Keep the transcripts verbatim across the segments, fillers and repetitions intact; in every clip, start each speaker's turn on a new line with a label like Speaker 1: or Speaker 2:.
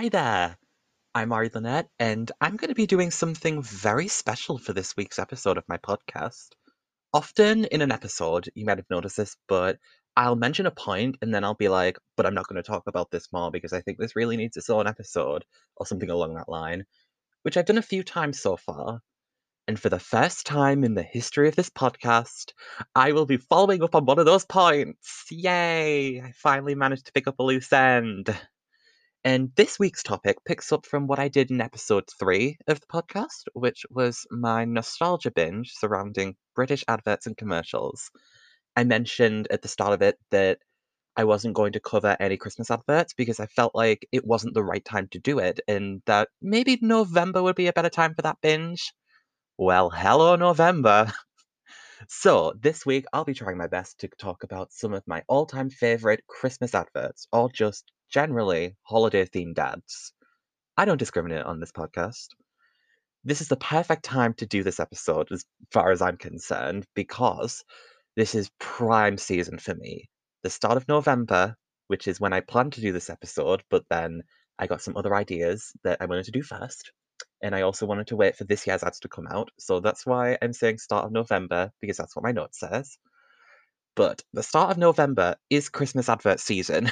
Speaker 1: Hi there, I'm Ari Lynette, and I'm going to be doing something very special for this week's episode of my podcast. Often in an episode, you might have noticed this, but I'll mention a point and then I'll be like, but I'm not going to talk about this more because I think this really needs its own episode, or something along that line, which I've done a few times so far. And for the first time in the history of this podcast, I will be following up on one of those points. Yay! I finally managed to pick up a loose end. And this week's topic picks up from what I did in episode three of the podcast, which was my nostalgia binge surrounding British adverts and commercials. I mentioned at the start of it that I wasn't going to cover any Christmas adverts because I felt like it wasn't the right time to do it, and that maybe November would be a better time for that binge. Well, hello, November! So, this week I'll be trying my best to talk about some of my all time favourite Christmas adverts, or just generally holiday themed ads. I don't discriminate on this podcast. This is the perfect time to do this episode, as far as I'm concerned, because this is prime season for me. The start of November, which is when I planned to do this episode, but then I got some other ideas that I wanted to do first. And I also wanted to wait for this year's ads to come out, so that's why I'm saying start of November, because that's what my note says. But the start of November is Christmas advert season.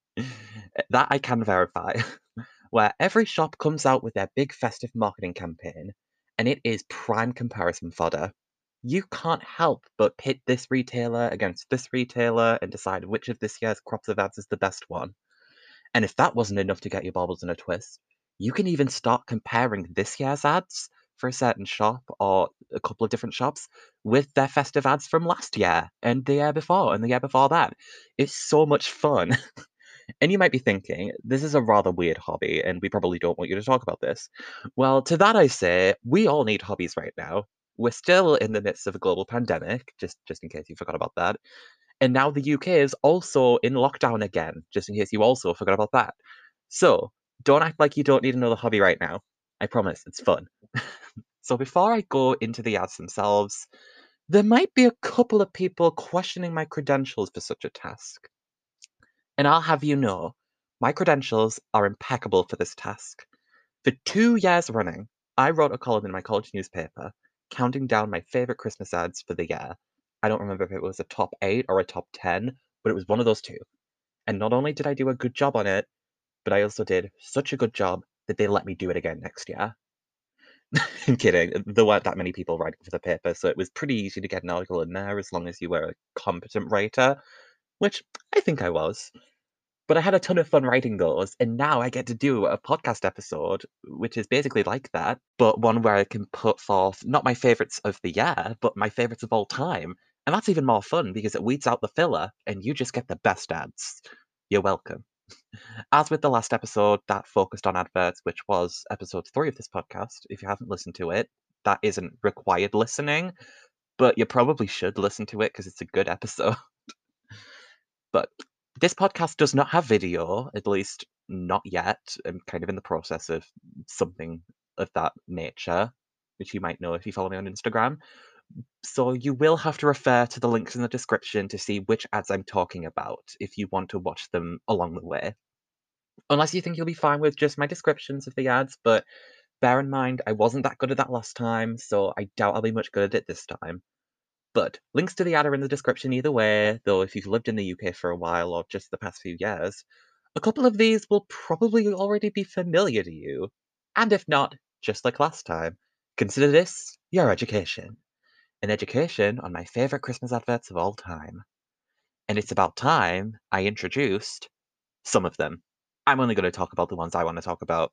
Speaker 1: That I can verify. Where every shop comes out with their big festive marketing campaign, and it is prime comparison fodder. You can't help but pit this retailer against this retailer and decide which of this year's crops of ads is the best one. And if that wasn't enough to get your baubles in a twist, you can even start comparing this year's ads for a certain shop or a couple of different shops with their festive ads from last year and the year before and the year before that. It's so much fun. And you might be thinking, this is a rather weird hobby, and we probably don't want you to talk about this. Well, to that I say, we all need hobbies right now. We're still in the midst of a global pandemic, just, just in case you forgot about that. And now the U K is also in lockdown again, just in case you also forgot about that. So, don't act like you don't need another hobby right now. I promise, it's fun. So before I go into the ads themselves, there might be a couple of people questioning my credentials for such a task. And I'll have you know, my credentials are impeccable for this task. For two years running, I wrote a column in my college newspaper counting down my favourite Christmas ads for the year. I don't remember if it was a top eight or a top ten, but it was one of those two. And not only did I do a good job on it, but I also did such a good job that they let me do it again next year. I'm kidding. There weren't that many people writing for the paper, so it was pretty easy to get an article in there as long as you were a competent writer, which I think I was. But I had a ton of fun writing those, and now I get to do a podcast episode, which is basically like that, but one where I can put forth not my favourites of the year, but my favourites of all time. And that's even more fun because it weeds out the filler, and you just get the best ads. You're welcome. As with the last episode that focused on adverts, which was episode three of this podcast, if you haven't listened to it, that isn't required listening, but you probably should listen to it because it's a good episode. But this podcast does not have video, at least not yet. I'm kind of in the process of something of that nature, which you might know if you follow me on Instagram. So you will have to refer to the links in the description to see which ads I'm talking about if you want to watch them along the way. Unless you think you'll be fine with just my descriptions of the ads, but bear in mind I wasn't that good at that last time, so I doubt I'll be much good at it this time. But links to the ad are in the description either way, though if you've lived in the U K for a while or just the past few years, a couple of these will probably already be familiar to you. And if not, just like last time, consider this your education. An education on my favourite Christmas adverts of all time. And it's about time I introduced some of them. I'm only going to talk about the ones I want to talk about.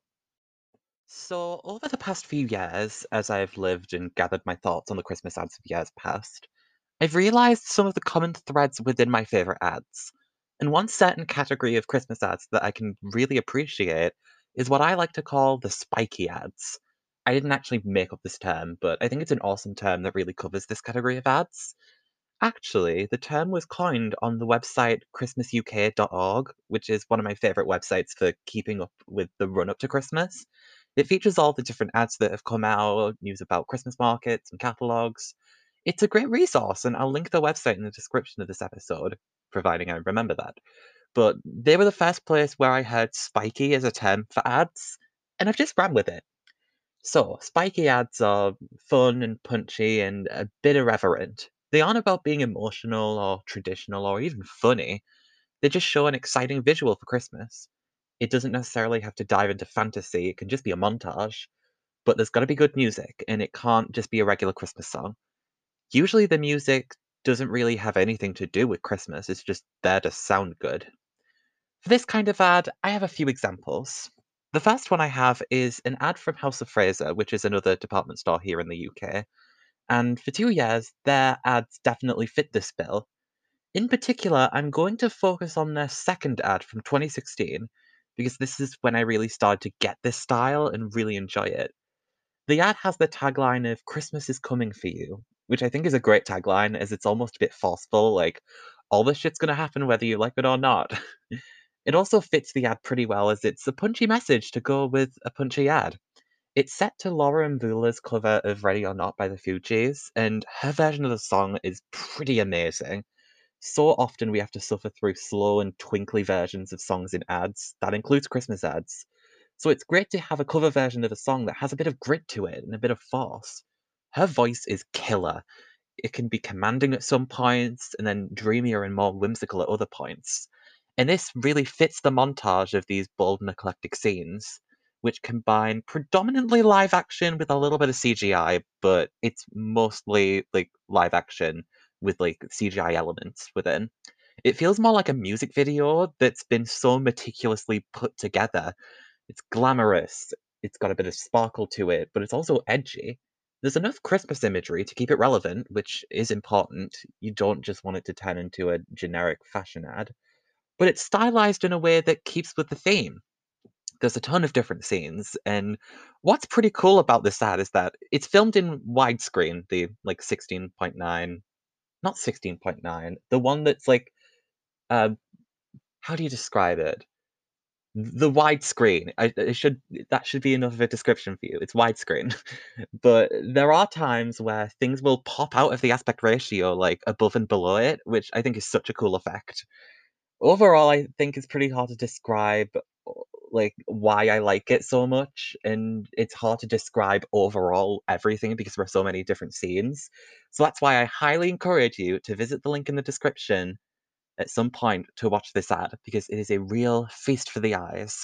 Speaker 1: So, over the past few years, as I've lived and gathered my thoughts on the Christmas ads of years past, I've realized some of the common threads within my favorite ads. And one certain category of Christmas ads that I can really appreciate is what I like to call the spiky ads. I didn't actually make up this term, but I think it's an awesome term that really covers this category of ads. Actually, the term was coined on the website christmas u k dot org, which is one of my favorite websites for keeping up with the run up to Christmas. It features all the different ads that have come out, news about Christmas markets and catalogs. It's a great resource, and I'll link the website in the description of this episode, providing I remember that. but they were the first place where I heard spiky as a term for ads, and I've just ran with it. So, spiky ads are fun and punchy and a bit irreverent. They aren't about being emotional or traditional or even funny. They just show an exciting visual for Christmas. It doesn't necessarily have to dive into fantasy, it can just be a montage. But there's gotta be good music, and it can't just be a regular Christmas song. Usually the music doesn't really have anything to do with Christmas, it's just there to sound good. For this kind of ad, I have a few examples. The first one I have is an ad from House of Fraser, which is another department store here in the U K. And for two years, their ads definitely fit this bill. In particular, I'm going to focus on their second ad from twenty sixteen, because this is when I really started to get this style and really enjoy it. The ad has the tagline of "Christmas is coming for you," which I think is a great tagline as it's almost a bit forceful, like, all this shit's gonna happen whether you like it or not. It also fits the ad pretty well as it's a punchy message to go with a punchy ad. It's set to Laura Mvula's cover of Ready or Not by the Fugees, and her version of the song is pretty amazing. So often we have to suffer through slow and twinkly versions of songs in ads, that includes Christmas ads. So it's great to have a cover version of a song that has a bit of grit to it and a bit of force. Her voice is killer. It can be commanding at some points and then dreamier and more whimsical at other points. And this really fits the montage of these bold and eclectic scenes, which combine predominantly live action with a little bit of C G I, but it's mostly like live action with like C G I elements within. It feels more like a music video that's been so meticulously put together. It's glamorous, it's got a bit of sparkle to it, but it's also edgy. There's enough Christmas imagery to keep it relevant, which is important. You don't just want it to turn into a generic fashion ad. But it's stylized in a way that keeps with the theme. There's a ton of different scenes, and what's pretty cool about this ad is that it's filmed in widescreen, the like sixteen point nine, not sixteen point nine, the one that's like, uh, how do you describe it? The widescreen. I it should that should be enough of a description for you. It's widescreen. But there are times where things will pop out of the aspect ratio, like, above and below it, which I think is such a cool effect. Overall, I think it's pretty hard to describe, o like, why I like it so much, and it's hard to describe overall everything because there are so many different scenes. So that's why I highly encourage you to visit the link in the description at some point to watch this ad, because it is a real feast for the eyes.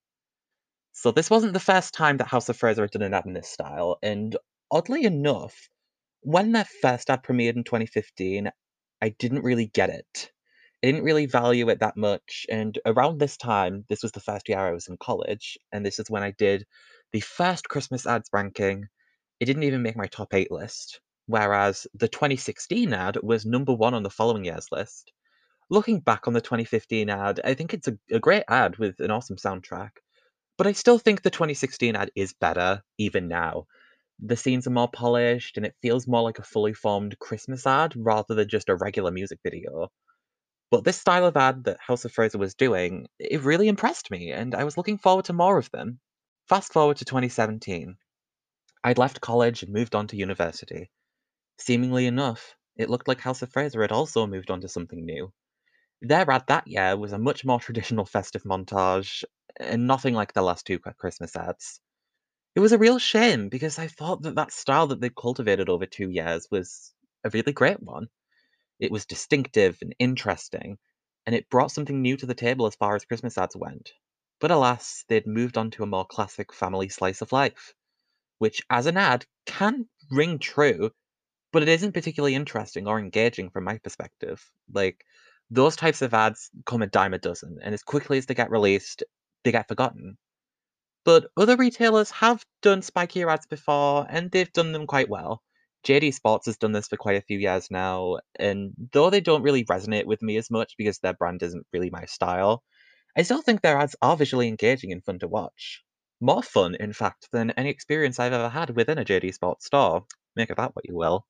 Speaker 1: So this wasn't the first time that House of Fraser had done an ad in this style, and oddly enough, when their first ad premiered in twenty fifteen, I didn't really get it. I didn't really value it that much, and around this time, this was the first year I was in college, and this is when I did the first Christmas ads ranking. It didn't even make my top eight list, whereas the twenty sixteen ad was number one on the following year's list. Looking back on the twenty fifteen ad, I think it's a, a great ad with an awesome soundtrack. But I still think the twenty sixteen ad is better, even now. The scenes are more polished, and it feels more like a fully formed Christmas ad rather than just a regular music video. But this style of ad that House of Fraser was doing, it really impressed me, and I was looking forward to more of them. Fast forward to twenty seventeen. I'd left college and moved on to university. Seemingly enough, it looked like House of Fraser had also moved on to something new. Their ad that year was a much more traditional festive montage, and nothing like the last two Christmas ads. It was a real shame because I thought that that style that they'd cultivated over two years was a really great one. It was distinctive and interesting, and it brought something new to the table as far as Christmas ads went. But alas, they'd moved on to a more classic family slice of life, which as an ad can ring true, but it isn't particularly interesting or engaging from my perspective. Like, those types of ads come a dime a dozen, and as quickly as they get released, they get forgotten. But other retailers have done spikier ads before, and they've done them quite well. J D Sports has done this for quite a few years now, and though they don't really resonate with me as much because their brand isn't really my style, I still think their ads are visually engaging and fun to watch. More fun, in fact, than any experience I've ever had within a J D Sports store. Make of that what you will.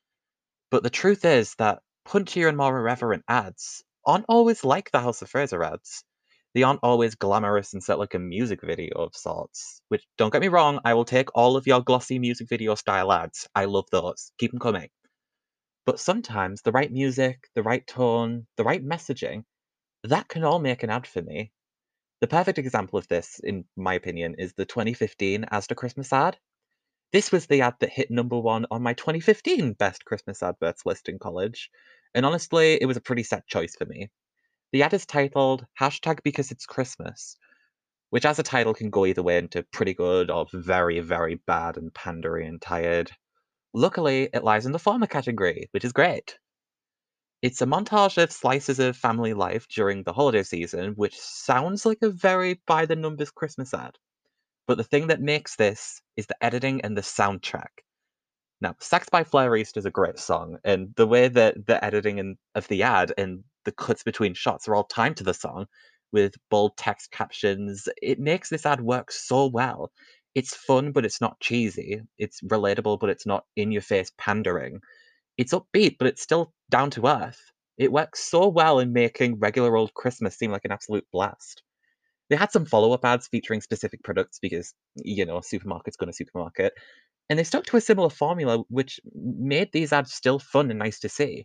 Speaker 1: But the truth is that punchier and more irreverent ads aren't always like the House of Fraser ads. They aren't always glamorous and set like a music video of sorts. Which, don't get me wrong, I will take all of your glossy music video style ads. I love those. Keep them coming. But sometimes the right music, the right tone, the right messaging That can all make an ad for me. The perfect example of this, in my opinion, is the twenty fifteen Asda Christmas ad. This was the ad that hit number one on my twenty fifteen best Christmas adverts list in college, and honestly, it was a pretty set choice for me. The ad is titled hashtag because it's Christmas, which as a title can go either way into pretty good or very, very bad and pandery and tired. Luckily, it lies in the former category, which is great. It's a montage of slices of family life during the holiday season, which sounds like a very by the numbers Christmas ad. But the thing that makes this is the editing and the soundtrack. Now, Sax by Flare East is a great song, and the way that the editing and of the ad and the cuts between shots are all timed to the song with bold text captions, it makes this ad work so well. It's fun, but it's not cheesy. It's relatable, but it's not in your face pandering. It's upbeat, but it's still down to earth. It works so well in making regular old Christmas seem like an absolute blast. They had some follow-up ads featuring specific products because, you know, supermarket's gonna supermarket, and they stuck to a similar formula, which made these ads still fun and nice to see.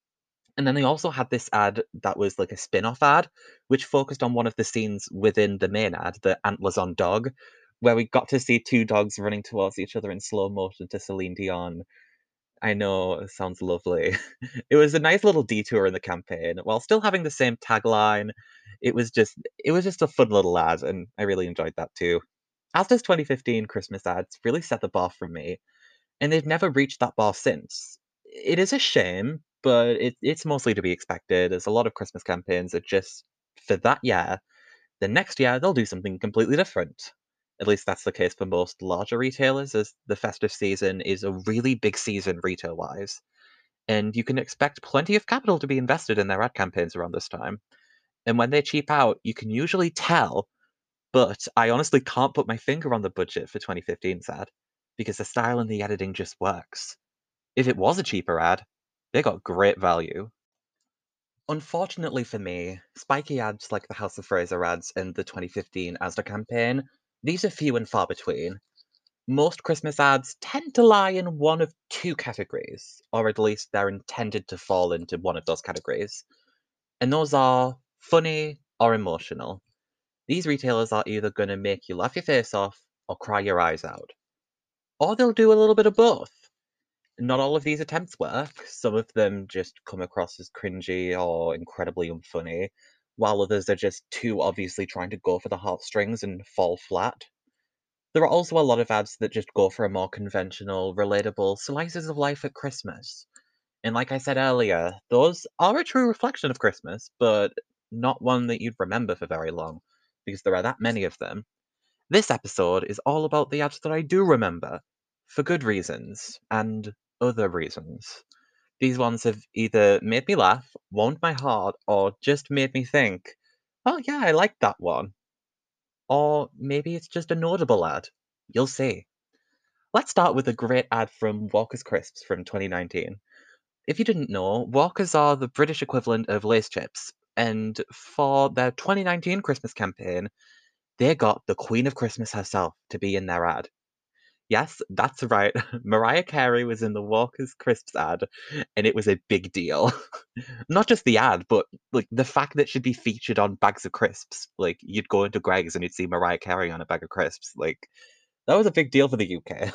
Speaker 1: And then they also had this ad that was like a spin-off ad, which focused on one of the scenes within the main ad, the Antlers on Dog, where we got to see two dogs running towards each other in slow motion to Celine Dion. I know, it sounds lovely. It was a nice little detour in the campaign, while still having the same tagline. It was just it was just a fun little ad, and I really enjoyed that too. Asda's twenty fifteen Christmas ads really set the bar for me, and they've never reached that bar since. It is a shame, but it, it's mostly to be expected, as a lot of Christmas campaigns are just for that year. The next year, they'll do something completely different. At least that's the case for most larger retailers, as the festive season is a really big season retail-wise, and you can expect plenty of capital to be invested in their ad campaigns around this time. And when they cheap out, you can usually tell, but I honestly can't put my finger on the budget for twenty fifteen's ad, because the style and the editing just works. If it was a cheaper ad, they got great value. Unfortunately for me, spiky ads like the House of Fraser ads and the twenty fifteen Asda campaign, these are few and far between. Most Christmas ads tend to lie in one of two categories, or at least they're intended to fall into one of those categories. And those are funny or emotional. These retailers are either going to make you laugh your face off or cry your eyes out. Or they'll do a little bit of both. Not all of these attempts work. Some of them just come across as cringy or incredibly unfunny, while others are just too obviously trying to go for the heartstrings and fall flat. There are also a lot of ads that just go for a more conventional, relatable slices of life at Christmas. And like I said earlier, those are a true reflection of Christmas, but not one that you'd remember for very long, because there are that many of them. This episode is all about the ads that I do remember, for good reasons, and other reasons. These ones have either made me laugh, warmed my heart, or just made me think, oh yeah, I like that one. Or maybe it's just a notable ad. You'll see. Let's start with a great ad from Walker's Crisps from twenty nineteen. If you didn't know, Walkers are the British equivalent of Lay's chips, and for their twenty nineteen Christmas campaign, they got the Queen of Christmas herself to be in their ad. Yes, that's right. Mariah Carey was in the Walker's Crisps ad, and it was a big deal. Not just the ad, but like the fact that she'd be featured on bags of crisps. Like you'd go into Greg's and you'd see Mariah Carey on a bag of crisps. Like that was a big deal for the U K.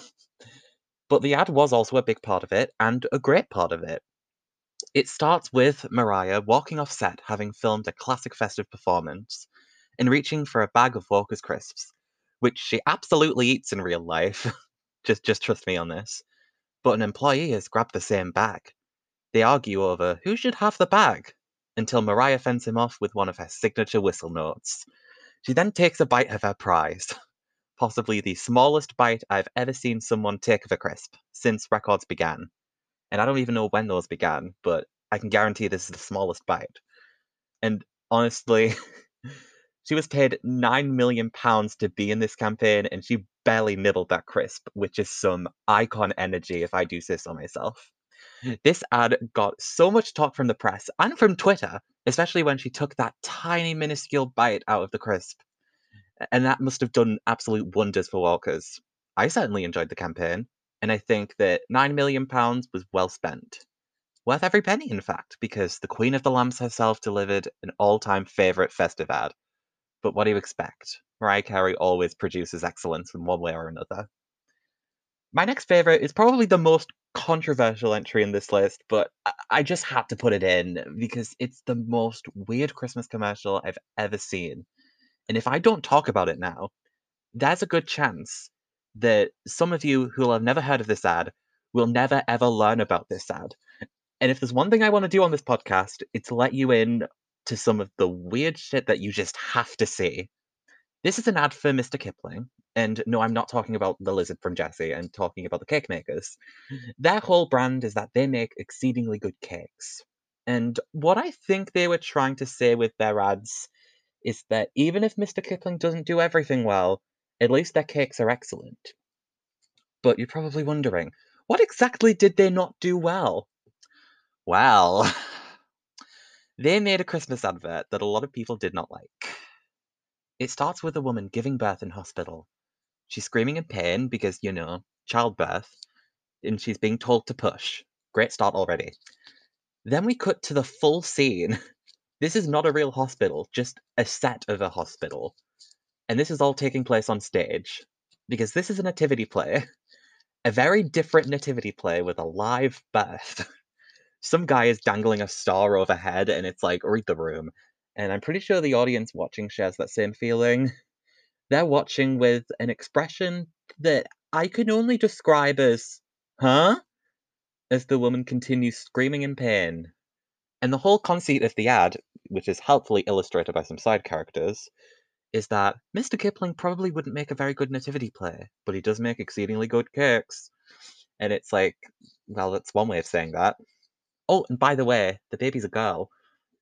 Speaker 1: But the ad was also a big part of it, and a great part of it. It starts with Mariah walking off set having filmed a classic festive performance and reaching for a bag of Walker's crisps, which she absolutely eats in real life. just just trust me on this. But an employee has grabbed the same bag. They argue over who should have the bag until Mariah fends him off with one of her signature whistle notes. She then takes a bite of her prize, possibly the smallest bite I've ever seen someone take of a crisp since records began. And I don't even know when those began, but I can guarantee this is the smallest bite. And honestly, she was paid nine million pounds to be in this campaign, and she barely nibbled that crisp, which is some icon energy if I do say so myself. This ad got so much talk from the press and from Twitter, especially when she took that tiny minuscule bite out of the crisp. And that must have done absolute wonders for Walkers. I certainly enjoyed the campaign, and I think that nine million pounds was well spent. Worth every penny, in fact, because the Queen of the Lambs herself delivered an all-time favourite festive ad. But what do you expect? Mariah Carey always produces excellence in one way or another. My next favourite is probably the most controversial entry in this list, but I, I just had to put it in because it's the most weird Christmas commercial I've ever seen. And if I don't talk about it now, there's a good chance that some of you who will have never heard of this ad will never ever learn about this ad. And if there's one thing I want to do on this podcast, it's let you in to some of the weird shit that you just have to see. This is an ad for Mister Kipling, and no, I'm not talking about the lizard from Jessie, I'm talking about the cake makers. Their whole brand is that they make exceedingly good cakes. And what I think they were trying to say with their ads is that even if Mister Kipling doesn't do everything well, at least their cakes are excellent. But you're probably wondering, what exactly did they not do well? Well, they made a Christmas advert that a lot of people did not like. It starts with a woman giving birth in hospital. She's screaming in pain because, you know, childbirth, and she's being told to push. Great start already. Then we cut to the full scene. This is not a real hospital, just a set of a hospital. And this is all taking place on stage. Because this is a nativity play. A very different nativity play with a live birth. Some guy is dangling a star overhead, and it's like, read the room. And I'm pretty sure the audience watching shares that same feeling. They're watching with an expression that I can only describe as, huh? As the woman continues screaming in pain. And the whole conceit of the ad, which is helpfully illustrated by some side characters, is that Mister Kipling probably wouldn't make a very good nativity play, but he does make exceedingly good cakes. And it's like, well, that's one way of saying that. Oh, and by the way, the baby's a girl.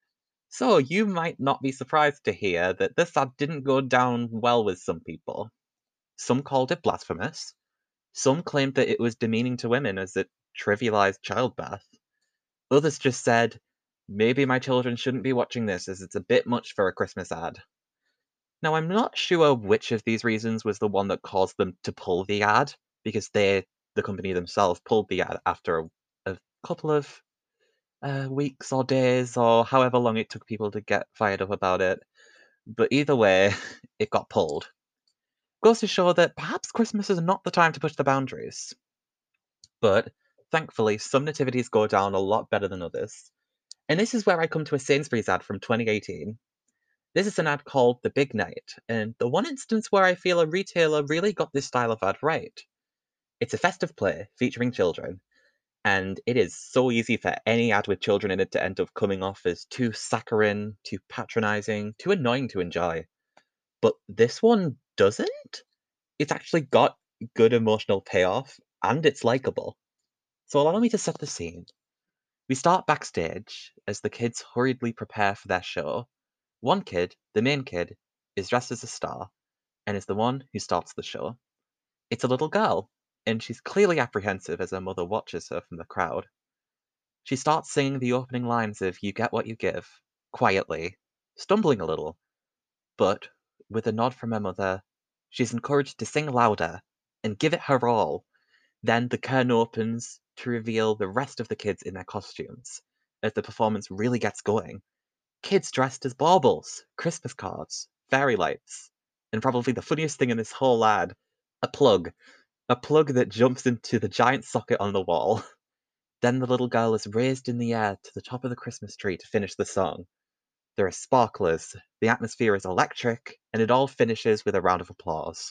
Speaker 1: So you might not be surprised to hear that this ad didn't go down well with some people. Some called it blasphemous. Some claimed that it was demeaning to women as it trivialized childbirth. Others just said, maybe my children shouldn't be watching this as it's a bit much for a Christmas ad. Now, I'm not sure which of these reasons was the one that caused them to pull the ad, because they, the company themselves, pulled the ad after a, a couple of uh, weeks or days or however long it took people to get fired up about it. But either way, it got pulled. Goes to show that perhaps Christmas is not the time to push the boundaries. But thankfully, some nativities go down a lot better than others. And this is where I come to a Sainsbury's ad from twenty eighteen. This is an ad called The Big Night, and the one instance where I feel a retailer really got this style of ad right. It's a festive play featuring children, and it is so easy for any ad with children in it to end up coming off as too saccharine, too patronizing, too annoying to enjoy. But this one doesn't? It's actually got good emotional payoff, and it's likable. So allow me to set the scene. We start backstage as the kids hurriedly prepare for their show. One kid, the main kid, is dressed as a star and is the one who starts the show. It's a little girl, and she's clearly apprehensive as her mother watches her from the crowd. She starts singing the opening lines of You Get What You Give, quietly, stumbling a little, but with a nod from her mother, she's encouraged to sing louder and give it her all. Then the curtain opens to reveal the rest of the kids in their costumes as the performance really gets going. Kids dressed as baubles, Christmas cards, fairy lights, and probably the funniest thing in this whole ad, a plug. A plug that jumps into the giant socket on the wall. Then the little girl is raised in the air to the top of the Christmas tree to finish the song. There are sparklers, the atmosphere is electric, and it all finishes with a round of applause.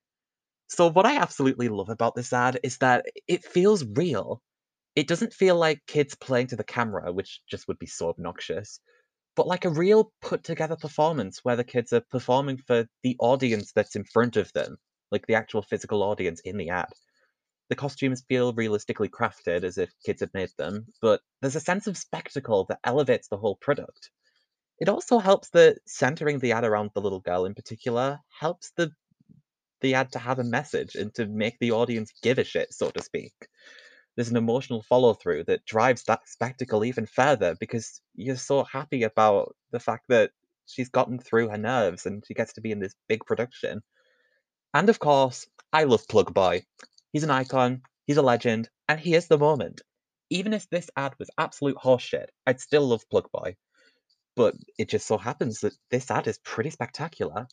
Speaker 1: So what I absolutely love about this ad is that it feels real. It doesn't feel like kids playing to the camera, which just would be so obnoxious, but like a real put together performance where the kids are performing for the audience that's in front of them, like the actual physical audience in the ad. The costumes feel realistically crafted as if kids had made them, but there's a sense of spectacle that elevates the whole product. It also helps that centering the ad around the little girl in particular helps the the ad to have a message and to make the audience give a shit, so to speak. There's an emotional follow through that drives that spectacle even further because you're so happy about the fact that she's gotten through her nerves and she gets to be in this big production. And of course, I love Plug Boy. He's an icon, he's a legend, and he is the moment. Even if this ad was absolute horseshit, I'd still love Plug Boy. But it just so happens that this ad is pretty spectacular.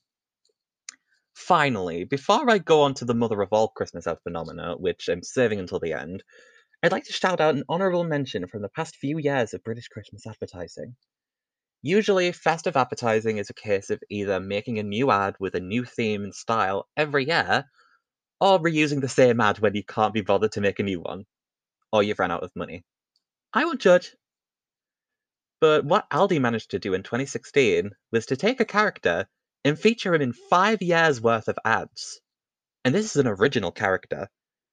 Speaker 1: Finally, before I go on to the mother of all Christmas ad phenomena, which I'm saving until the end, I'd like to shout out an honourable mention from the past few years of British Christmas advertising. Usually, festive advertising is a case of either making a new ad with a new theme and style every year, or reusing the same ad when you can't be bothered to make a new one, or you've run out of money. I won't judge. But what Aldi managed to do in twenty sixteen was to take a character and feature him in five years worth of ads. And this is an original character.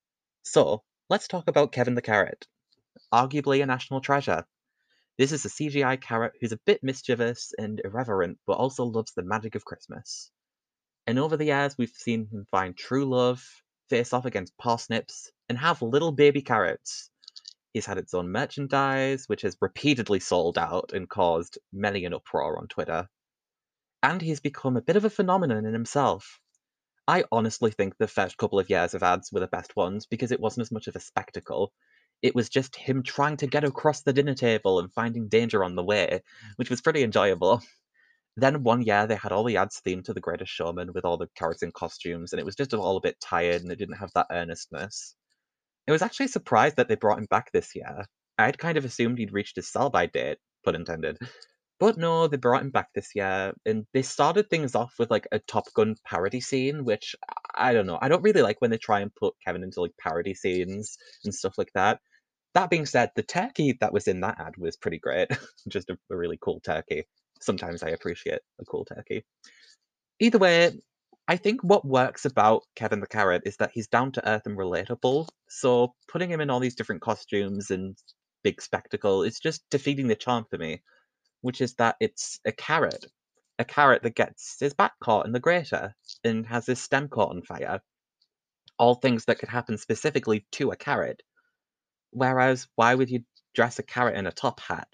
Speaker 1: So, let's talk about Kevin the Carrot, arguably a national treasure. This is a C G I carrot who's a bit mischievous and irreverent, but also loves the magic of Christmas. And over the years, we've seen him find true love, face off against parsnips, and have little baby carrots. He's had its own merchandise, which has repeatedly sold out and caused many an uproar on Twitter. And he's become a bit of a phenomenon in himself. I honestly think the first couple of years of ads were the best ones because it wasn't as much of a spectacle. It was just him trying to get across the dinner table and finding danger on the way, which was pretty enjoyable. Then one year they had all the ads themed to The Greatest Showman with all the characters in costumes, and it was just all a bit tired and it didn't have that earnestness. I was actually surprised that they brought him back this year. I'd kind of assumed he'd reached his sell-by date, pun intended. But no, they brought him back this year, and they started things off with like a Top Gun parody scene, which I don't know. I don't really like when they try and put Kevin into like parody scenes and stuff like that. That being said, the turkey that was in that ad was pretty great. Just a, a really cool turkey. Sometimes I appreciate a cool turkey. Either way, I think what works about Kevin the Carrot is that he's down to earth and relatable. So putting him in all these different costumes and big spectacle is just defeating the charm for me, which is that it's a carrot. A carrot that gets his back caught in the grater and has his stem caught on fire. All things that could happen specifically to a carrot. Whereas, why would you dress a carrot in a top hat?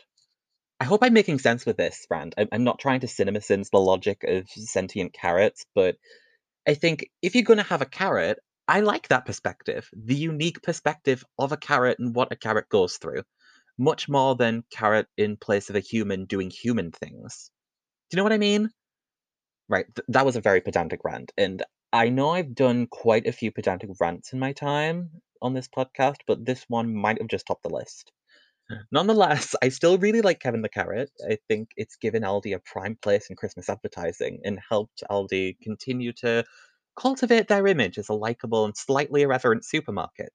Speaker 1: I hope I'm making sense with this, Rand. I'm, I'm not trying to CinemaSins the logic of sentient carrots, but I think if you're going to have a carrot, I like that perspective. The unique perspective of a carrot and what a carrot goes through. Much more than carrot in place of a human doing human things. Do you know what I mean? Right, th- that was a very pedantic rant, and I know I've done quite a few pedantic rants in my time on this podcast, but this one might have just topped the list. Nonetheless, I still really like Kevin the Carrot. I think it's given Aldi a prime place in Christmas advertising and helped Aldi continue to cultivate their image as a likable and slightly irreverent supermarket.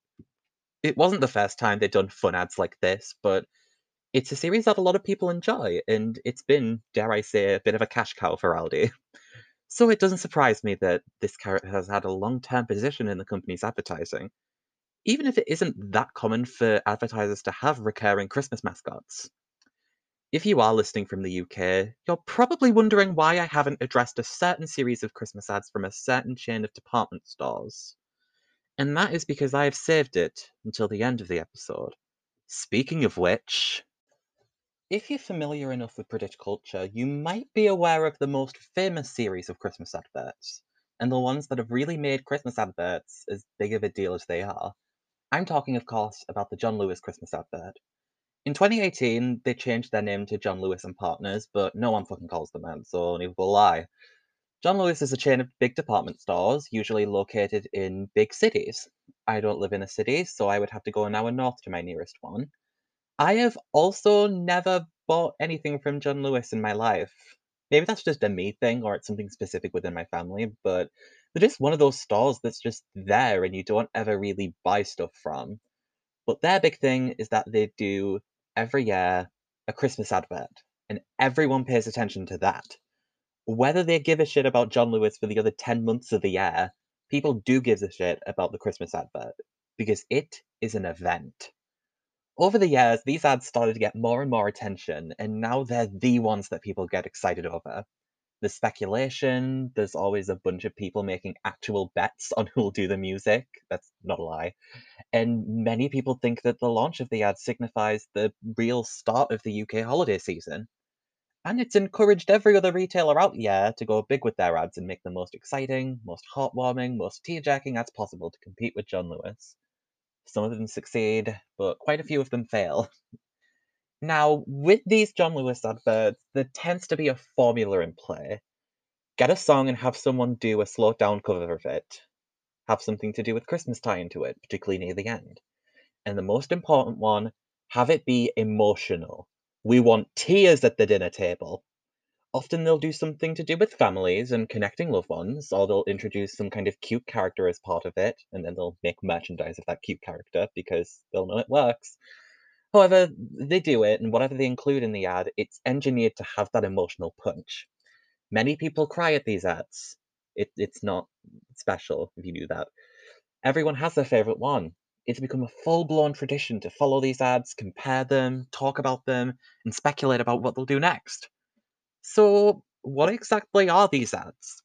Speaker 1: It wasn't the first time they'd done fun ads like this, but it's a series that a lot of people enjoy, and it's been, dare I say, a bit of a cash cow for Aldi. So it doesn't surprise me that this carrot has had a long-term position in the company's advertising, even if it isn't that common for advertisers to have recurring Christmas mascots. If you are listening from the U K, you're probably wondering why I haven't addressed a certain series of Christmas ads from a certain chain of department stores. And that is because I have saved it until the end of the episode. Speaking of which, if you're familiar enough with British culture, you might be aware of the most famous series of Christmas adverts, and the ones that have really made Christmas adverts as big of a deal as they are. I'm talking, of course, about the John Lewis Christmas advert. In twenty eighteen, they changed their name to John Lewis and Partners, but no one fucking calls them that, so neither will I. John Lewis is a chain of big department stores, usually located in big cities. I don't live in a city, so I would have to go an hour north to my nearest one. I have also never bought anything from John Lewis in my life. Maybe that's just a me thing, or it's something specific within my family, but they're just one of those stores that's just there and you don't ever really buy stuff from. But their big thing is that they do every year a Christmas advert, and everyone pays attention to that. Whether they give a shit about John Lewis for the other ten months of the year, people do give a shit about the Christmas advert because it is an event. Over the years, these ads started to get more and more attention, and now they're the ones that people get excited over. There's speculation, there's always a bunch of people making actual bets on who'll do the music. That's not a lie. And many people think that the launch of the ad signifies the real start of the U K holiday season. And it's encouraged every other retailer out there to go big with their ads and make the most exciting, most heartwarming, most tear-jerking ads possible to compete with John Lewis. Some of them succeed, but quite a few of them fail. Now, with these John Lewis adverts, there tends to be a formula in play. Get a song and have someone do a slowed down cover of it. Have something to do with Christmas tie into it, particularly near the end. And the most important one, have it be emotional. We want tears at the dinner table. Often they'll do something to do with families and connecting loved ones, or they'll introduce some kind of cute character as part of it, and then they'll make merchandise of that cute character because they'll know it works. However, they do it, and whatever they include in the ad, it's engineered to have that emotional punch. Many people cry at these ads. It, it's not special if you do that. Everyone has their favorite one. It's become a full-blown tradition to follow these ads, compare them, talk about them, and speculate about what they'll do next. So, what exactly are these ads?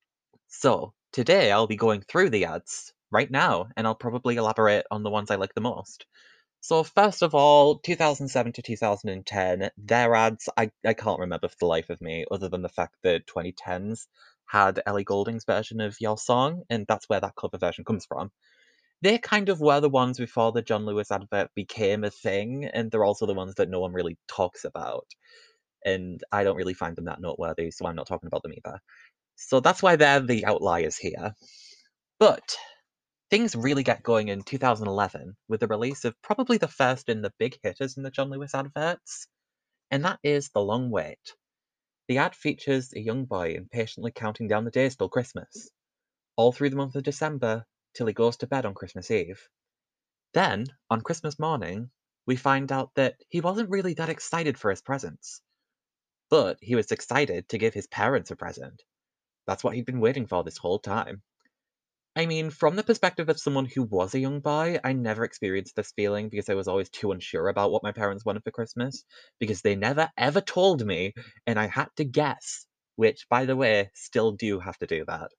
Speaker 1: So, today I'll be going through the ads right now, and I'll probably elaborate on the ones I like the most. So, first of all, two thousand seven to two thousand ten, their ads, I, I can't remember for the life of me, other than the fact that twenty tens had Ellie Goulding's version of Your Song, and that's where that cover version comes from. They kind of were the ones before the John Lewis advert became a thing, and they're also the ones that no one really talks about. And I don't really find them that noteworthy, so I'm not talking about them either. So that's why they're the outliers here. But things really get going in two thousand eleven with the release of probably the first and the big hitters in the John Lewis adverts, and that is The Long Wait. The ad features a young boy impatiently counting down the days till Christmas, all through the month of December, till he goes to bed on Christmas Eve. Then, on Christmas morning, we find out that he wasn't really that excited for his presents, but he was excited to give his parents a present. That's what he'd been waiting for this whole time. I mean, from the perspective of someone who was a young boy, I never experienced this feeling because I was always too unsure about what my parents wanted for Christmas, because they never ever told me, and I had to guess, which, by the way, still do have to do that.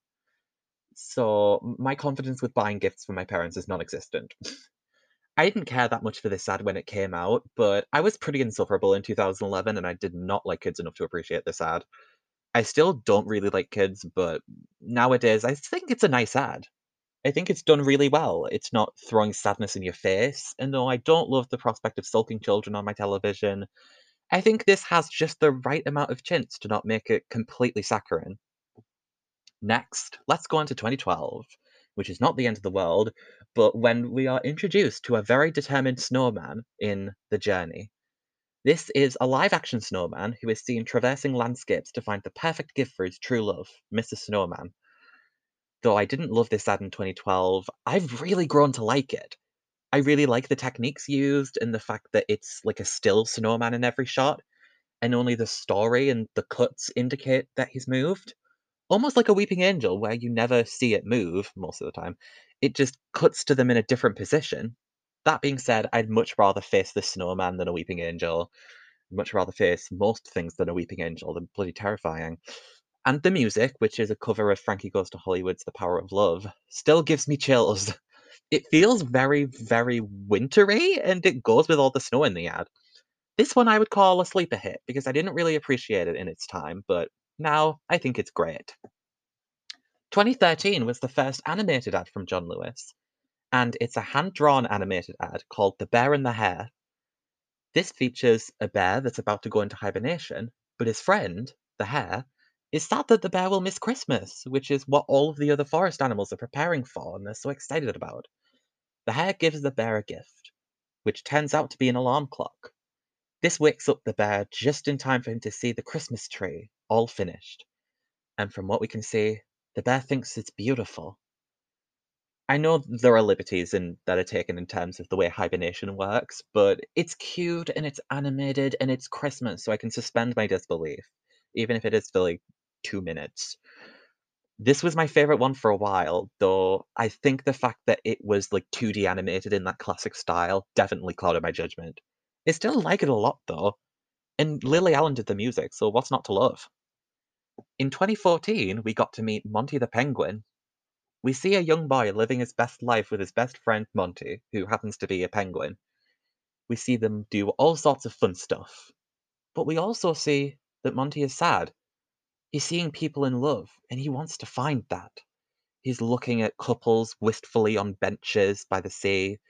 Speaker 1: So, my confidence with buying gifts for my parents is non-existent. I didn't care that much for this ad when it came out, but I was pretty insufferable in two thousand eleven, and I did not like kids enough to appreciate this ad. I still don't really like kids, but nowadays I think it's a nice ad. I think it's done really well. It's not throwing sadness in your face, and though I don't love the prospect of sulking children on my television, I think this has just the right amount of chintz to not make it completely saccharine. Next, let's go on to twenty twelve, which is not the end of the world, but when we are introduced to a very determined snowman in The Journey. This is a live-action snowman who is seen traversing landscapes to find the perfect gift for his true love, Mister Snowman. Though I didn't love this ad in twenty twelve, I've really grown to like it. I really like the techniques used and the fact that it's like a still snowman in every shot, and only the story and the cuts indicate that he's moved. Almost like a weeping angel, where you never see it move most of the time. It just cuts to them in a different position. That being said, I'd much rather face this snowman than a weeping angel. I'd much rather face most things than a weeping angel. They're bloody terrifying. And the music, which is a cover of Frankie Goes to Hollywood's The Power of Love, still gives me chills. It feels very, very wintry, and it goes with all the snow in the ad. This one I would call a sleeper hit because I didn't really appreciate it in its time, but now I think it's great. twenty thirteen was the first animated ad from John Lewis, and it's a hand-drawn animated ad called The Bear and the Hare. This features a bear that's about to go into hibernation, but his friend, the hare, is sad that the bear will miss Christmas, which is what all of the other forest animals are preparing for and they're so excited about. The hare gives the bear a gift, which turns out to be an alarm clock. This wakes up the bear just in time for him to see the Christmas tree, all finished. And from what we can see, the bear thinks it's beautiful. I know there are liberties in that are taken in terms of the way hibernation works, but it's cute and it's animated and it's Christmas, so I can suspend my disbelief, even if it is for like two minutes. This was my favorite one for a while, though I think the fact that it was like two D animated in that classic style definitely clouded my judgment. I still like it a lot though, and Lily Allen did the music, so what's not to love? In twenty fourteen, we got to meet Monty the Penguin. We see a young boy living his best life with his best friend Monty, who happens to be a penguin. We see them do all sorts of fun stuff. But we also see that Monty is sad. He's seeing people in love, and he wants to find that. He's looking at couples wistfully on benches by the sea.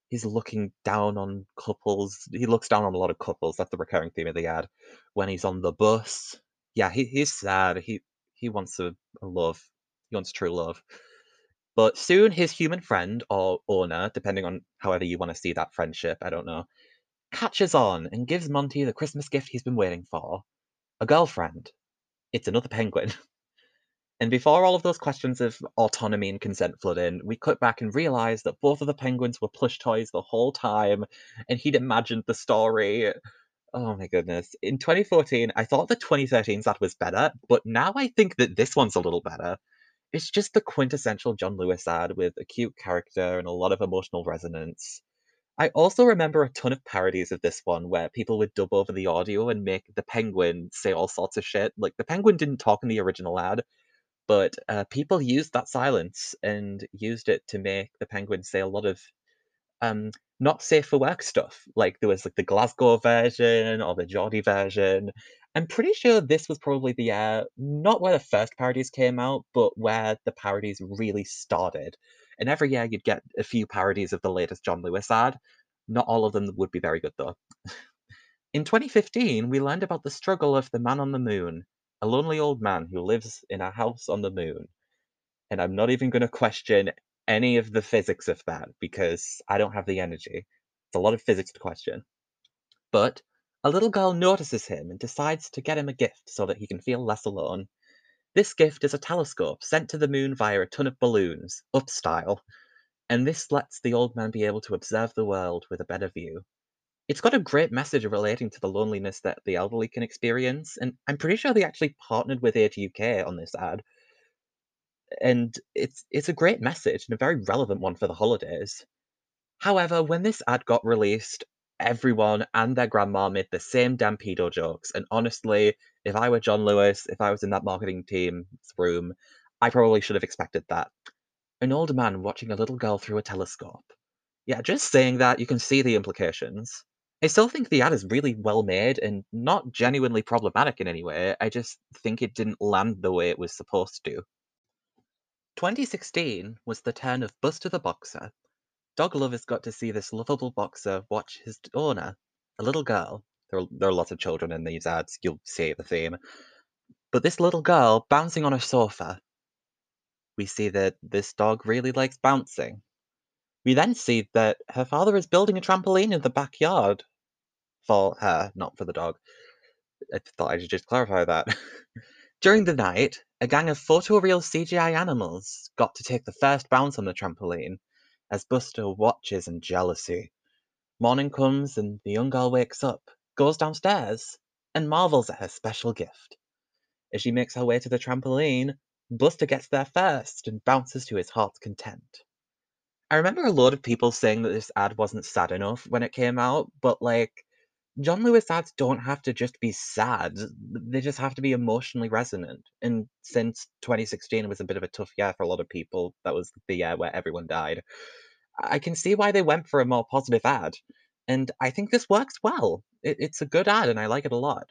Speaker 1: he's looking down on couples. He looks down on a lot of couples. That's the recurring theme of the ad. When he's on the bus, yeah, he, he's sad. He he wants a, a love. He wants true love. But soon his human friend or owner, depending on however you want to see that friendship, I don't know, catches on and gives Monty the Christmas gift he's been waiting for, a girlfriend. It's another penguin. And before all of those questions of autonomy and consent flood in, we cut back and realize that both of the penguins were plush toys the whole time, and he'd imagined the story. Oh my goodness. In twenty fourteen, I thought the twenty thirteen ad was better, but now I think that this one's a little better. It's just the quintessential John Lewis ad with a cute character and a lot of emotional resonance. I also remember a ton of parodies of this one where people would dub over the audio and make the penguin say all sorts of shit. Like, the penguin didn't talk in the original ad, but uh, people used that silence and used it to make the penguin say a lot of um, not safe for work stuff. Like, there was like the Glasgow version or the Geordie version. I'm pretty sure this was probably the uh, not where the first parodies came out, but where the parodies really started. And every year you'd get a few parodies of the latest John Lewis ad. Not all of them would be very good though. In twenty fifteen, we learned about the struggle of the man on the moon, a lonely old man who lives in a house on the moon. And I'm not even going to question any of the physics of that because I don't have the energy. It's a lot of physics to question. But a little girl notices him and decides to get him a gift so that he can feel less alone. This gift is a telescope sent to the moon via a ton of balloons, up style, and this lets the old man be able to observe the world with a better view. It's got a great message relating to the loneliness that the elderly can experience, and I'm pretty sure they actually partnered with Age U K on this ad. And it's it's a great message and a very relevant one for the holidays. However, when this ad got released, everyone and their grandma made the same damn pedo jokes, and honestly, if I were John Lewis, if I was in that marketing team's room, I probably should have expected that. An old man watching a little girl through a telescope. Yeah, just saying that, you can see the implications. I still think the ad is really well made and not genuinely problematic in any way. I just think it didn't land the way it was supposed to. twenty sixteen was the turn of Buster the Boxer. Dog lovers got to see this lovable boxer watch his owner, a little girl. There are, there are lots of children in these ads, you'll see the theme. But this little girl bouncing on a sofa. We see that this dog really likes bouncing. We then see that her father is building a trampoline in the backyard. For her, not for the dog. I thought I should just clarify that. During the night, a gang of photoreal C G I animals got to take the first bounce on the trampoline, as Buster watches in jealousy. Morning comes and the young girl wakes up, goes downstairs, and marvels at her special gift. As she makes her way to the trampoline, Buster gets there first and bounces to his heart's content. I remember a lot of people saying that this ad wasn't sad enough when it came out, but like, John Lewis ads don't have to just be sad, they just have to be emotionally resonant. And since twenty sixteen was a bit of a tough year for a lot of people, that was the year where everyone died, I can see why they went for a more positive ad. And I think this works well. It, it's a good ad and I like it a lot.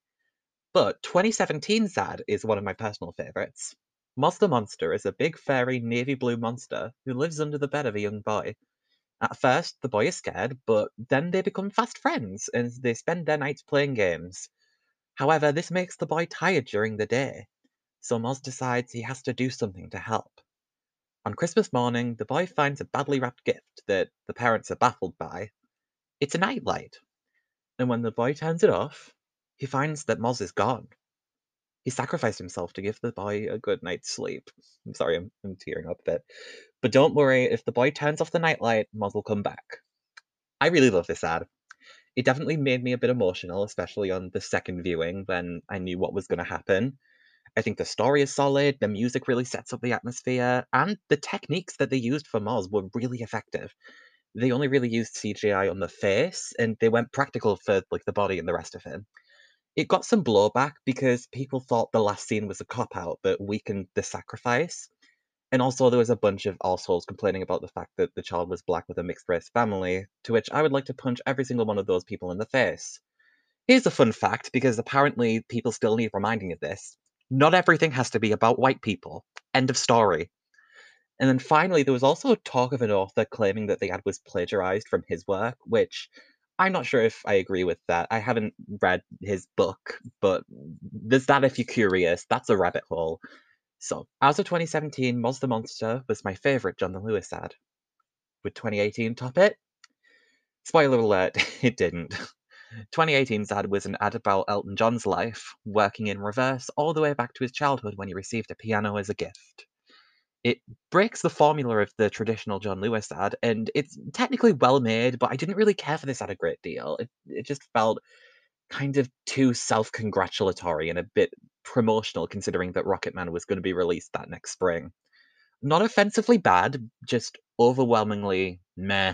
Speaker 1: But twenty seventeen's ad is one of my personal favourites. Moz the Monster is a big furry navy blue monster who lives under the bed of a young boy. At first, the boy is scared, but then they become fast friends and they spend their nights playing games. However, this makes the boy tired during the day, so Moz decides he has to do something to help. On Christmas morning, the boy finds a badly wrapped gift that the parents are baffled by. It's a nightlight, and when the boy turns it off, he finds that Moz is gone. He sacrificed himself to give the boy a good night's sleep. I'm sorry, I'm, I'm tearing up a bit. But don't worry, if the boy turns off the nightlight, Moz will come back. I really love this ad. It definitely made me a bit emotional, especially on the second viewing when I knew what was going to happen. I think the story is solid, the music really sets up the atmosphere, and the techniques that they used for Moz were really effective. They only really used C G I on the face, and they went practical for like the body and the rest of him. It got some blowback because people thought the last scene was a cop-out that weakened the sacrifice. And also there was a bunch of assholes complaining about the fact that the child was black with a mixed-race family, to which I would like to punch every single one of those people in the face. Here's a fun fact, because apparently people still need reminding of this. Not everything has to be about white people. End of story. And then finally, there was also talk of an author claiming that the ad was plagiarized from his work, which I'm not sure if I agree with that. I haven't read his book, but there's that if you're curious. That's a rabbit hole. So, as of twenty seventeen, Moz the Monster was my favorite John Lewis ad. Would twenty eighteen top it? Spoiler alert, it didn't. twenty eighteen's ad was an ad about Elton John's life, working in reverse all the way back to his childhood when he received a piano as a gift. It breaks the formula of the traditional John Lewis ad, and it's technically well made, but I didn't really care for this ad a great deal. It, it just felt kind of too self congratulatory and a bit promotional considering that Rocketman was going to be released that next spring. Not offensively bad, just overwhelmingly meh.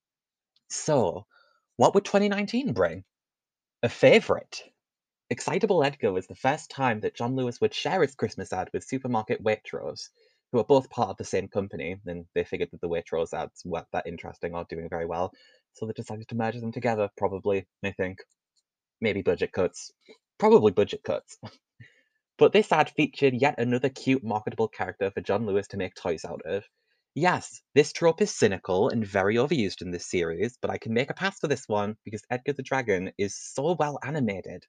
Speaker 1: So, what would twenty nineteen bring? A favourite? Excitable Edgar was the first time that John Lewis would share its Christmas ad with supermarket Waitrose, who are both part of the same company, and they figured that the Waitrose ads weren't that interesting or doing very well, so they decided to merge them together, probably, I think. Maybe budget cuts. Probably budget cuts. But this ad featured yet another cute, marketable character for John Lewis to make toys out of. Yes, this trope is cynical and very overused in this series, but I can make a pass for this one because Edgar the Dragon is so well animated.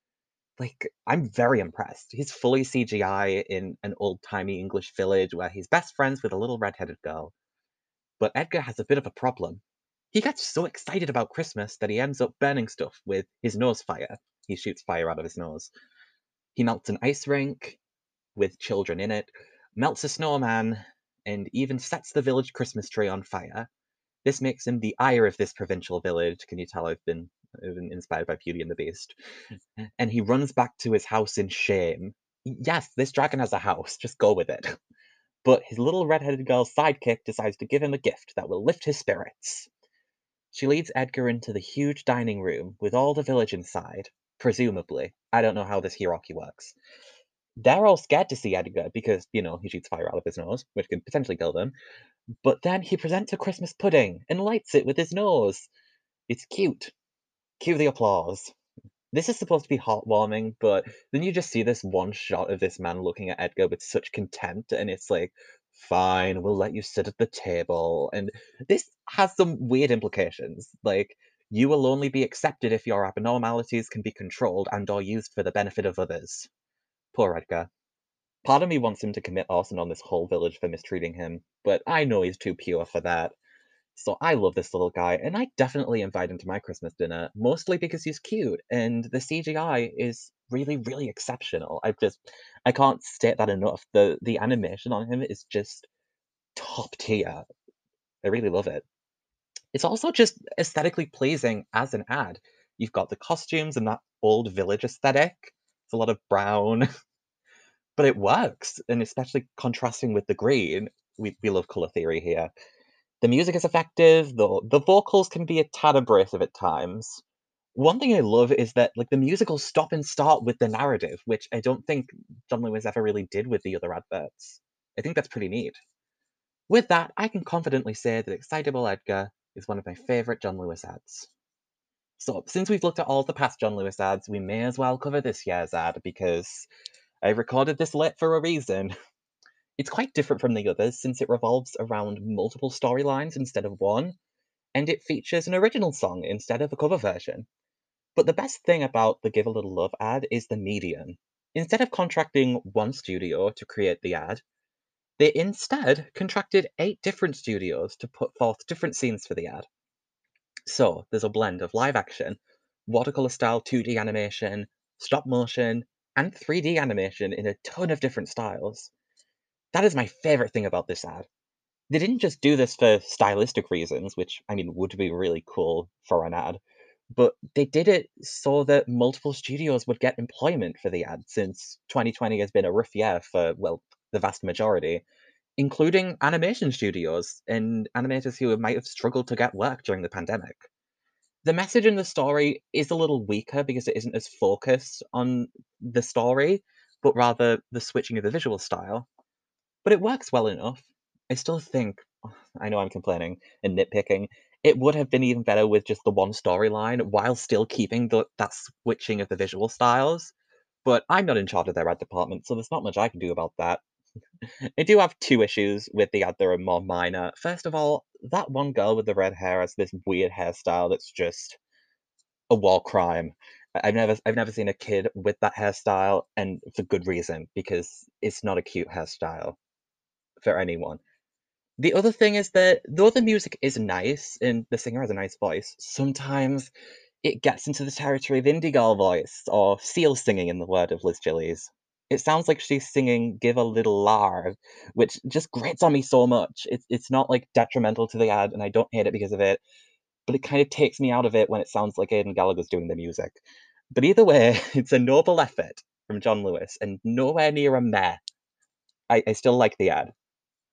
Speaker 1: Like, I'm very impressed. He's fully C G I in an old-timey English village where he's best friends with a little red-headed girl. But Edgar has a bit of a problem. He gets so excited about Christmas that he ends up burning stuff with his nose fire. He shoots fire out of his nose. He melts an ice rink with children in it, melts a snowman, and even sets the village Christmas tree on fire. This makes him the ire of this provincial village. Can you tell I've been, I've been inspired by Beauty and the Beast? And he runs back to his house in shame. Yes, this dragon has a house, just go with it. But his little red-headed girl's sidekick decides to give him a gift that will lift his spirits. She leads Edgar into the huge dining room with all the village inside, presumably. I don't know how this hierarchy works. They're all scared to see Edgar because, you know, he shoots fire out of his nose, which can potentially kill them. But then he presents a Christmas pudding and lights it with his nose. It's cute. Cue the applause. This is supposed to be heartwarming, but then you just see this one shot of this man looking at Edgar with such contempt, and it's like, fine, we'll let you sit at the table. And this has some weird implications. Like, you will only be accepted if your abnormalities can be controlled and or used for the benefit of others. Poor Edgar. Part of me wants him to commit arson on this whole village for mistreating him, but I know he's too pure for that. So I love this little guy, and I definitely invite him to my Christmas dinner, mostly because he's cute, and the C G I is really, really exceptional. I just, I can't state that enough. The the animation on him is just top tier. I really love it. It's also just aesthetically pleasing as an ad. You've got the costumes and that old village aesthetic. It's a lot of brown, but it works, and especially contrasting with the green. We we love color theory here. The music is effective, the the vocals can be a tad abrasive at times. One thing I love is that, like, the musical stop and start with the narrative, which I don't think John Lewis ever really did with the other adverts. I think that's pretty neat. With that, I can confidently say that Excitable Edgar is one of my favorite John Lewis ads. So, since we've looked at all the past John Lewis ads, we may as well cover this year's ad because I recorded this late for a reason. It's quite different from the others since it revolves around multiple storylines instead of one, and it features an original song instead of a cover version. But the best thing about the Give a Little Love ad is the medium. Instead of contracting one studio to create the ad, they instead contracted eight different studios to put forth different scenes for the ad. So there's a blend of live action, watercolor style two D animation, stop motion, and three D animation in a ton of different styles. That is my favorite thing about this ad. They didn't just do this for stylistic reasons, which, I mean, would be really cool for an ad, but they did it so that multiple studios would get employment for the ad, since twenty twenty has been a rough year for, well, the vast majority, including animation studios and animators who might have struggled to get work during the pandemic. The message in the story is a little weaker because it isn't as focused on the story, but rather the switching of the visual style. But it works well enough. I still think, I know I'm complaining and nitpicking, it would have been even better with just the one storyline while still keeping the, that switching of the visual styles. But I'm not in charge of their ad department, so there's not much I can do about that. I do have two issues with the ad that are more minor. First of all, that one girl with the red hair has this weird hairstyle that's just a war crime. I- I've never I've never seen a kid with that hairstyle, and for good reason, because it's not a cute hairstyle for anyone. The other thing is that though the music is nice and the singer has a nice voice, sometimes it gets into the territory of indie girl voice or seal singing in the word of Liz Gillies. It sounds like she's singing "Give a Little Lard," which just grates on me so much. It's it's not like detrimental to the ad, and I don't hate it because of it, but it kind of takes me out of it when it sounds like Aidan Gallagher's doing the music. But either way, it's a noble effort from John Lewis and nowhere near a meh. I, I still like the ad.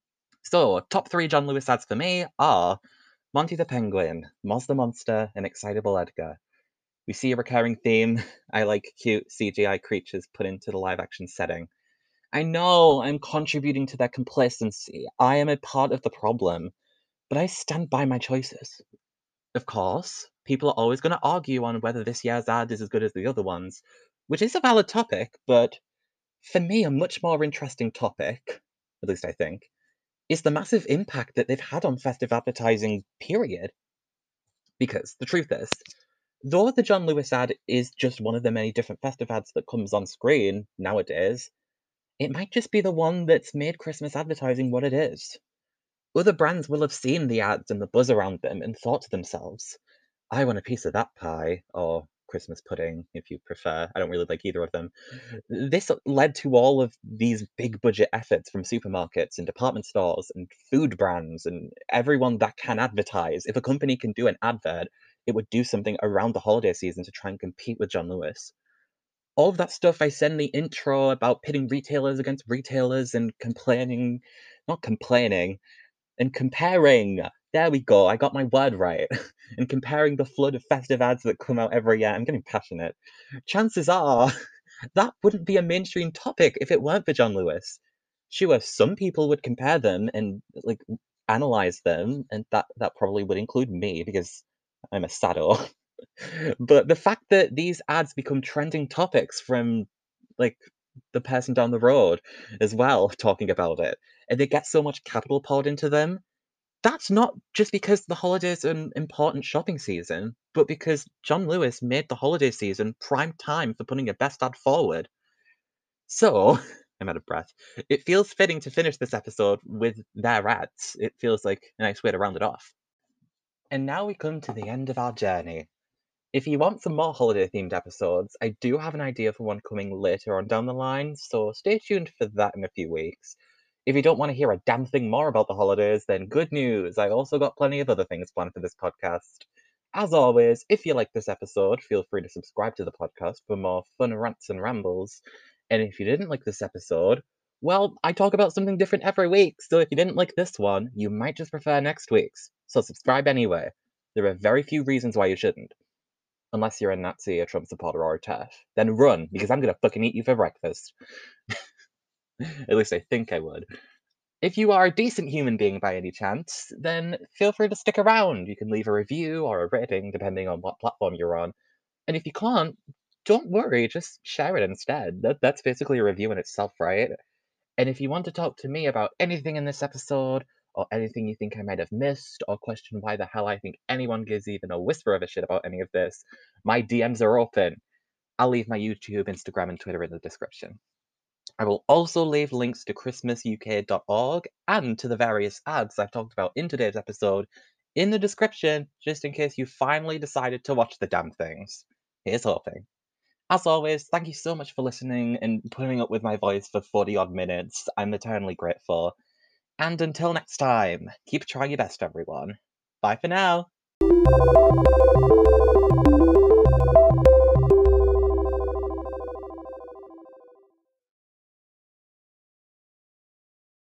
Speaker 1: So, top three John Lewis ads for me are Monty the Penguin, Moz the Monster, and Excitable Edgar. We see a recurring theme. I like cute C G I creatures put into the live action setting. I know I'm contributing to their complacency. I am a part of the problem, but I stand by my choices. Of course, people are always going to argue on whether this year's ad is as good as the other ones, which is a valid topic, but for me, a much more interesting topic, at least I think, is the massive impact that they've had on festive advertising, period. Because the truth is, though the John Lewis ad is just one of the many different festive ads that comes on screen nowadays, it might just be the one that's made Christmas advertising what it is. Other brands will have seen the ads and the buzz around them and thought to themselves, I want a piece of that pie, or Christmas pudding, if you prefer. I don't really like either of them. This led to all of these big budget efforts from supermarkets and department stores and food brands and everyone that can advertise. If a company can do an advert, it would do something around the holiday season to try and compete with John Lewis. All of that stuff I said in the intro about pitting retailers against retailers and complaining, not complaining, and comparing. There we go, I got my word right. And comparing the flood of festive ads that come out every year. I'm getting passionate. Chances are that wouldn't be a mainstream topic if it weren't for John Lewis. Sure, some people would compare them and like analyze them, and that that probably would include me because I'm a sado. But the fact that these ads become trending topics from like the person down the road as well talking about it, and they get so much capital poured into them, that's not just because the holidays are an important shopping season, but because John Lewis made the holiday season prime time for putting a best ad forward. So, I'm out of breath. It feels fitting to finish this episode with their ads. It feels like a nice way to round it off. And now we come to the end of our journey. If you want some more holiday themed episodes, I do have an idea for one coming later on down the line, so stay tuned for that in a few weeks. If you don't want to hear a damn thing more about the holidays, then good news, I also got plenty of other things planned for this podcast. As always, if you like this episode, feel free to subscribe to the podcast for more fun rants and rambles. And if you didn't like this episode, well, I talk about something different every week, so if you didn't like this one, you might just prefer next week's. So subscribe anyway. There are very few reasons why you shouldn't. Unless you're a Nazi, a Trump supporter, or a TERF. Then run, because I'm gonna fucking eat you for breakfast. At least I think I would. If you are a decent human being by any chance, then feel free to stick around. You can leave a review or a rating, depending on what platform you're on. And if you can't, don't worry, just share it instead. That, that's basically a review in itself, right? And if you want to talk to me about anything in this episode, or anything you think I might have missed, or question why the hell I think anyone gives even a whisper of a shit about any of this, my D Ms are open. I'll leave my YouTube, Instagram, and Twitter in the description. I will also leave links to Christmas U K dot org and to the various ads I've talked about in today's episode in the description, just in case you finally decided to watch the damn things. Here's hoping. As always, thank you so much for listening and putting up with my voice for forty odd minutes. I'm eternally grateful. And until next time, keep trying your best, everyone. Bye for now.